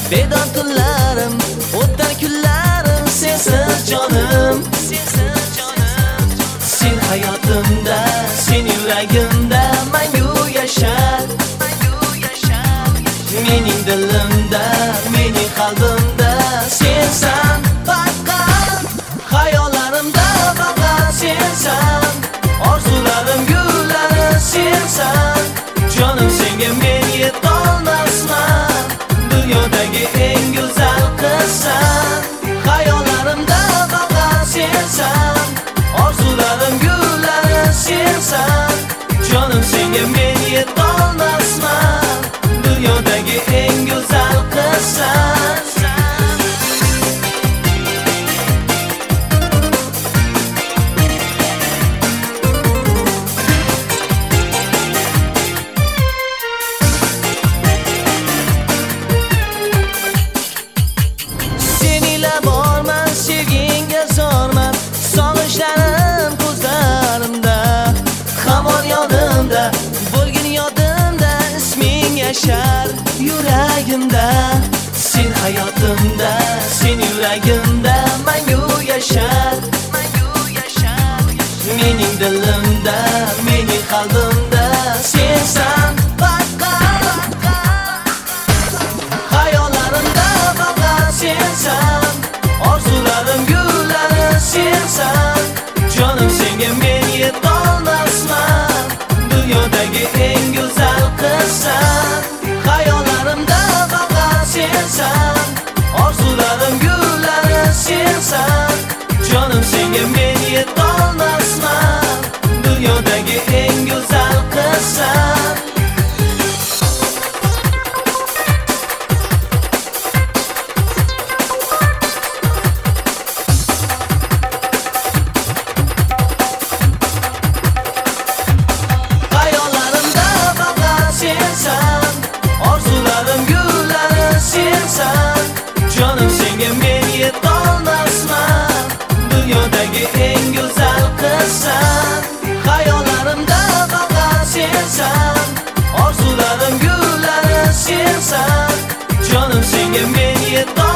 Bedor tunlarim, o'tdan kunlarim sensiz jonim. Sen hayotimda, sen yuragimda mangu yashar. Mening dilimda, mening qalbimda sensan faqat. Xayollarimda faqat sensan. Orzularim gullari sensan. Jonim senga men yetolmasman. Dunyodagi eng go'zal qizsan. Xayollarimda faqat sensan. Orzularim gullari sensan. Jonim senga men yetolmasman. Dunyodagi eng go'zal qizsan. Yashar yuragimda, sen hayotimda, sen yuragimda mangu yashar. Mening dilimda, mening qalbimda sensan faqat. Xayollarimda faqat sensan. Orzularim gullari sensan. Jonim senga men yetolmasman. Dunyodagi eng go'zal qizsan. Xayollarimda faqat sensan. Orzularim gullari sensan. Jonim senga men yetolmasman. Dunyodagi eng go'zal qizsan. Jonim senga men yetolmasman. Dunyodagi eng go'zal qizsan. Xayollarimda faqat sensan. Orzularim gullari sensan. Jonim senga men yetolmasman.